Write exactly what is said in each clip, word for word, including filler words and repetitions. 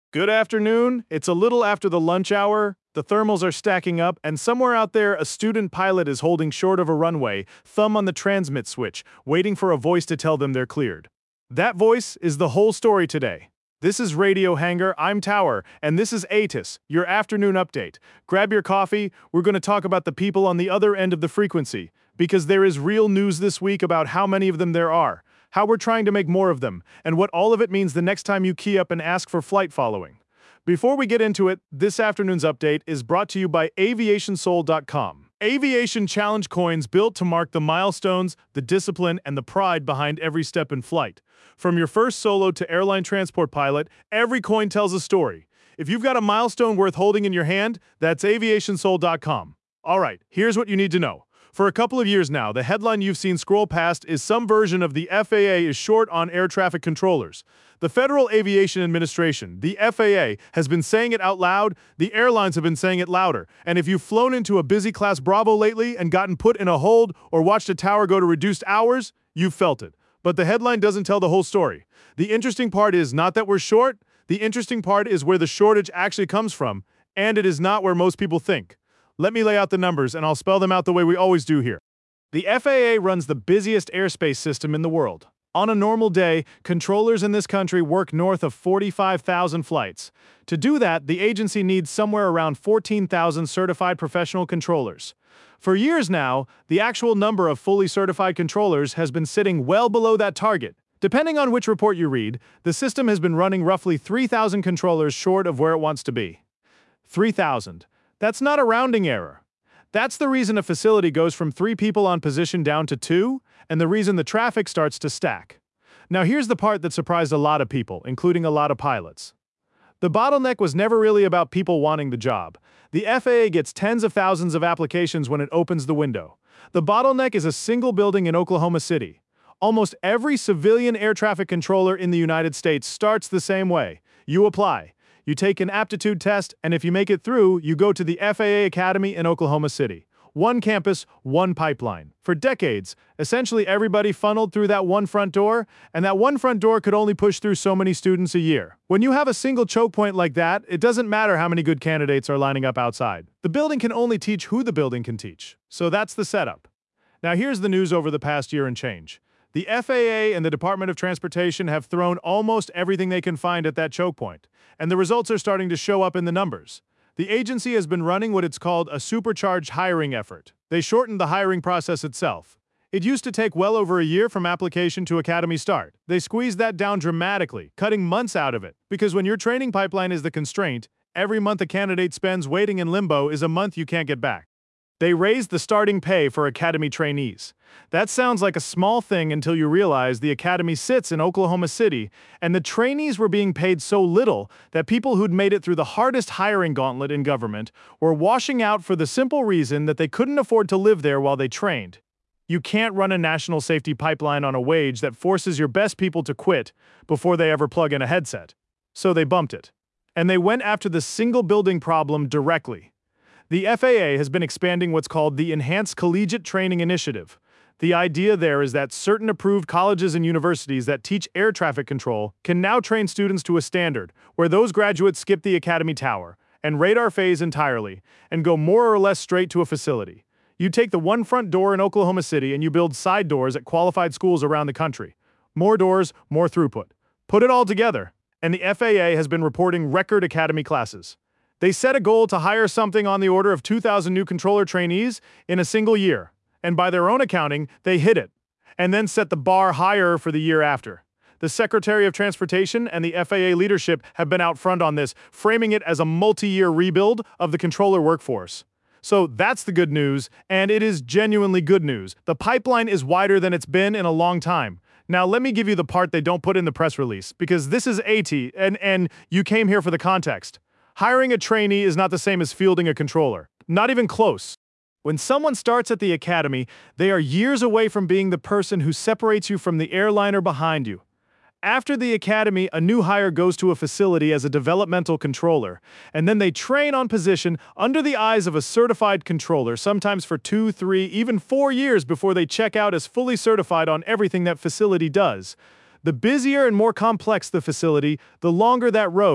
Good afternoon. It's a little after the lunch hour. The thermals are stacking up, and somewhere out there, a student pilot is holding short of a runway, thumb on the transmit switch, waiting for a voice to tell them they're cleared. That voice is the whole story today. This is Radio Hangar, I'm Tower, and this is ATIS, your afternoon update. Grab your coffee, we're going to talk about the people on the other end of the frequency, because there is real news this week about how many of them there are, how we're trying to make more of them, and what all of it means the next time you key up and ask for flight following. Before we get into it, this afternoon's update is brought to you by aviation soul dot com. Aviation challenge coins built to mark the milestones, the discipline, and the pride behind every step in flight. From your first solo to airline transport pilot, every coin tells a story. If you've got a milestone worth holding in your hand, that's aviation soul dot com. All right, here's what you need to know. For a couple of years now, the headline you've seen scroll past is some version of the F A A is short on air traffic controllers. The Federal Aviation Administration, the F A A, has been saying it out loud, the airlines have been saying it louder, and if you've flown into a busy Class Bravo lately and gotten put in a hold or watched a tower go to reduced hours, you've felt it. But the headline doesn't tell the whole story. The interesting part is not that we're short, the interesting part is where the shortage actually comes from, and it is not where most people think. Let me lay out the numbers, and I'll spell them out the way we always do here. The F A A runs the busiest airspace system in the world. On a normal day, controllers in this country work north of forty-five thousand flights. To do that, the agency needs somewhere around fourteen thousand certified professional controllers. For years now, the actual number of fully certified controllers has been sitting well below that target. Depending on which report you read, the system has been running roughly three thousand controllers short of where it wants to be. three thousand. That's not a rounding error. That's the reason a facility goes from three people on position down to two, and the reason the traffic starts to stack. Now here's the part that surprised a lot of people, including a lot of pilots. The bottleneck was never really about people wanting the job. The F A A gets tens of thousands of applications when it opens the window. The bottleneck is a single building in Oklahoma City. Almost every civilian air traffic controller in the United States starts the same way. You apply. You take an aptitude test, and if you make it through, you go to the F A A Academy in Oklahoma City. One campus, one pipeline. For decades, essentially everybody funneled through that one front door, and that one front door could only push through so many students a year. When you have a single choke point like that, it doesn't matter how many good candidates are lining up outside. The building can only teach who the building can teach. So that's the setup. Now here's the news over the past year and change. The F A A and the Department of Transportation have thrown almost everything they can find at that choke point, and the results are starting to show up in the numbers. The agency has been running what it's called a supercharged hiring effort. They shortened the hiring process itself. It used to take well over a year from application to academy start. They squeezed that down dramatically, cutting months out of it, because when your training pipeline is the constraint, every month a candidate spends waiting in limbo is a month you can't get back. They raised the starting pay for academy trainees. That sounds like a small thing until you realize the academy sits in Oklahoma City, and the trainees were being paid so little that people who'd made it through the hardest hiring gauntlet in government were washing out for the simple reason that they couldn't afford to live there while they trained. You can't run a national safety pipeline on a wage that forces your best people to quit before they ever plug in a headset. So they bumped it. And they went after the single building problem directly. The F A A has been expanding what's called the Enhanced Collegiate Training Initiative. The idea there is that certain approved colleges and universities that teach air traffic control can now train students to a standard where those graduates skip the academy tower and radar phase entirely and go more or less straight to a facility. You take the one front door in Oklahoma City and you build side doors at qualified schools around the country. More doors, more throughput. Put it all together, and the F A A has been reporting record academy classes. They set a goal to hire something on the order of two thousand new controller trainees in a single year, and by their own accounting, they hit it, and then set the bar higher for the year after. The Secretary of Transportation and the F A A leadership have been out front on this, framing it as a multi-year rebuild of the controller workforce. So that's the good news, and it is genuinely good news. The pipeline is wider than it's been in a long time. Now let me give you the part they don't put in the press release, because this is AT, and, and you came here for the context. Hiring a trainee is not the same as fielding a controller. Not even close. When someone starts at the academy, they are years away from being the person who separates you from the airliner behind you. After the academy, a new hire goes to a facility as a developmental controller, and then they train on position under the eyes of a certified controller, sometimes for two, three, even four years before they check out as fully certified on everything that facility does. The busier and more complex the facility, the longer that road.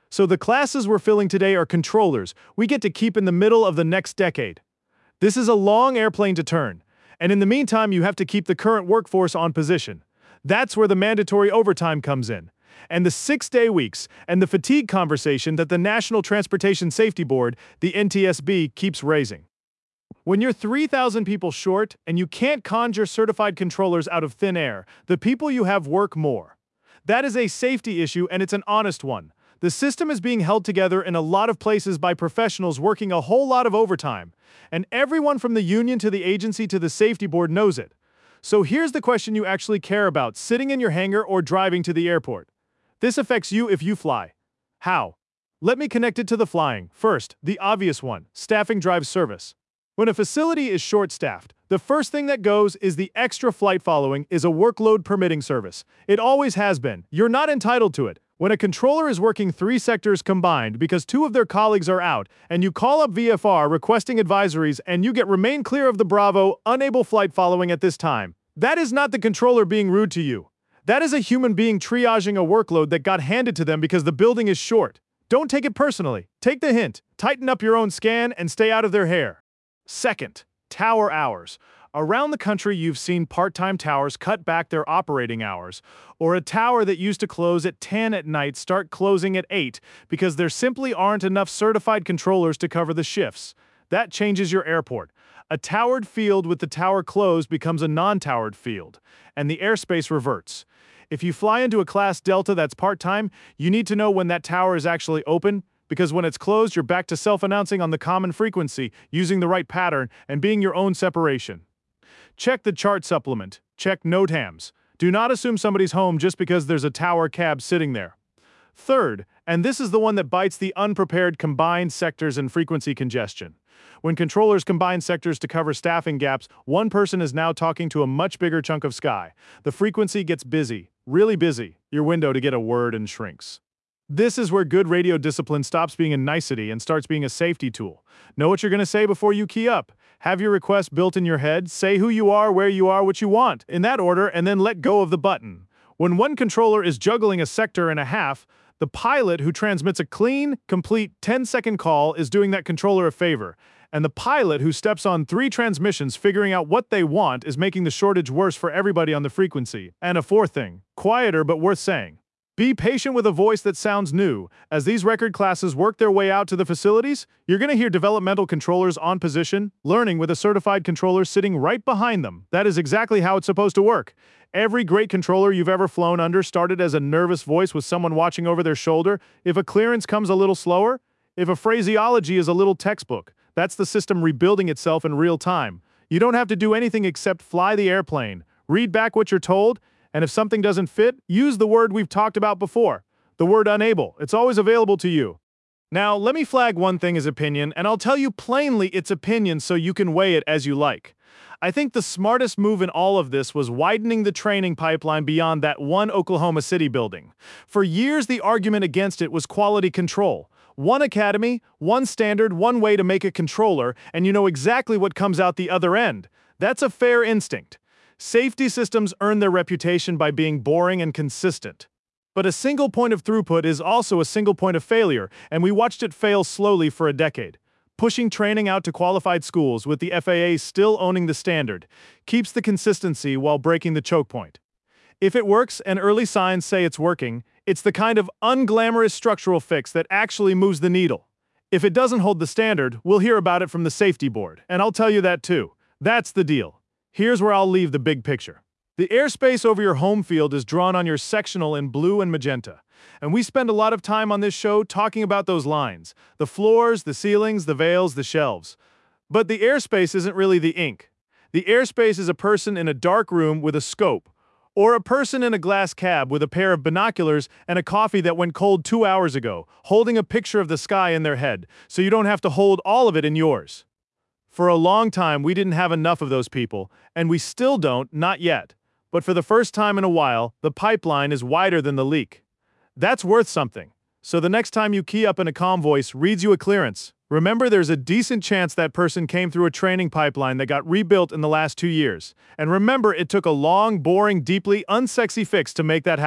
So the classes we're filling today are controllers we get to keep in the middle of the next decade. This is a long airplane to turn, and in the meantime you have to keep the current workforce on position. That's where the mandatory overtime comes in, and the six-day weeks, and the fatigue conversation that the National Transportation Safety Board, the N T S B, keeps raising. When you're three thousand people short and you can't conjure certified controllers out of thin air, the people you have work more. That is a safety issue, and it's an honest one. The system is being held together in a lot of places by professionals working a whole lot of overtime, and everyone from the union to the agency to the safety board knows it. So here's the question you actually care about, sitting in your hangar or driving to the airport. This affects you if you fly. How? Let me connect it to the flying. First, the obvious one, staffing drives service. When a facility is short-staffed, the first thing that goes is the extra flight following is a workload permitting service. It always has been. You're not entitled to it. When a controller is working three sectors combined because two of their colleagues are out, and you call up V F R requesting advisories and you get remain clear of the Bravo, unable flight following at this time, that is not the controller being rude to you. That is a human being triaging a workload that got handed to them because the building is short. Don't take it personally. Take the hint. Tighten up your own scan and stay out of their hair. Second, tower hours. Around the country, you've seen part-time towers cut back their operating hours, or a tower that used to close at ten at night start closing at eight because there simply aren't enough certified controllers to cover the shifts. That changes your airport. A towered field with the tower closed becomes a non-towered field, and the airspace reverts. If you fly into a Class Delta that's part-time, you need to know when that tower is actually open, because when it's closed, you're back to self-announcing on the common frequency, using the right pattern, and being your own separation. Check the chart supplement. Check NOTAMs. Do not assume somebody's home just because there's a tower cab sitting there. Third, and this is the one that bites the unprepared, combined sectors and frequency congestion. When controllers combine sectors to cover staffing gaps, one person is now talking to a much bigger chunk of sky. The frequency gets busy, really busy. Your window to get a word and shrinks. This is where good radio discipline stops being a nicety and starts being a safety tool. Know what you're going to say before you key up. Have your request built in your head, say who you are, where you are, what you want, in that order, and then let go of the button. When one controller is juggling a sector and a half, the pilot who transmits a clean, complete ten-second call is doing that controller a favor, and the pilot who steps on three transmissions figuring out what they want is making the shortage worse for everybody on the frequency. And a fourth thing, quieter but worth saying. Be patient with a voice that sounds new. As these record classes work their way out to the facilities, you're going to hear developmental controllers on position, learning with a certified controller sitting right behind them. That is exactly how it's supposed to work. Every great controller you've ever flown under started as a nervous voice with someone watching over their shoulder. If a clearance comes a little slower, if a phraseology is a little textbook, that's the system rebuilding itself in real time. You don't have to do anything except fly the airplane, read back what you're told, and if something doesn't fit, use the word we've talked about before, the word unable. It's always available to you. Now, let me flag one thing as opinion, and I'll tell you plainly it's opinion so you can weigh it as you like. I think the smartest move in all of this was widening the training pipeline beyond that one Oklahoma City building. For years, the argument against it was quality control. One academy, one standard, one way to make a controller, and you know exactly what comes out the other end. That's a fair instinct. Safety systems earn their reputation by being boring and consistent. But a single point of throughput is also a single point of failure, and we watched it fail slowly for a decade. Pushing training out to qualified schools with the F A A still owning the standard keeps the consistency while breaking the choke point. If it works, and early signs say it's working, it's the kind of unglamorous structural fix that actually moves the needle. If it doesn't hold the standard, we'll hear about it from the safety board, and I'll tell you that too. That's the deal. Here's where I'll leave the big picture. The airspace over your home field is drawn on your sectional in blue and magenta, and we spend a lot of time on this show talking about those lines, the floors, the ceilings, the veils, the shelves. But the airspace isn't really the ink. The airspace is a person in a dark room with a scope, or a person in a glass cab with a pair of binoculars and a coffee that went cold two hours ago, holding a picture of the sky in their head, so you don't have to hold all of it in yours. For a long time, we didn't have enough of those people, and we still don't, not yet. But for the first time in a while, the pipeline is wider than the leak. That's worth something. So the next time you key up and a calm voice reads you a clearance, remember there's a decent chance that person came through a training pipeline that got rebuilt in the last two years. And remember, it took a long, boring, deeply unsexy fix to make that happen.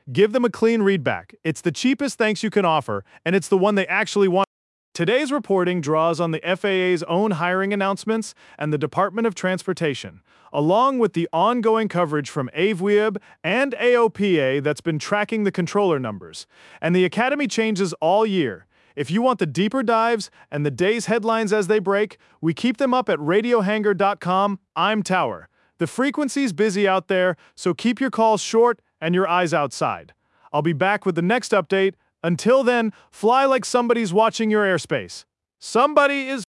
Give them a clean readback. It's the cheapest thanks you can offer, and it's the one they actually want. Today's reporting draws on the F A A's own hiring announcements and the Department of Transportation, along with the ongoing coverage from A V W I B and A O P A that's been tracking the controller numbers. And the Academy changes all year. If you want the deeper dives and the day's headlines as they break, we keep them up at radio hanger dot com. I'm Tower. The frequency's busy out there, so keep your calls short and your eyes outside. I'll be back with the next update. Until then, fly like somebody's watching your airspace. Somebody is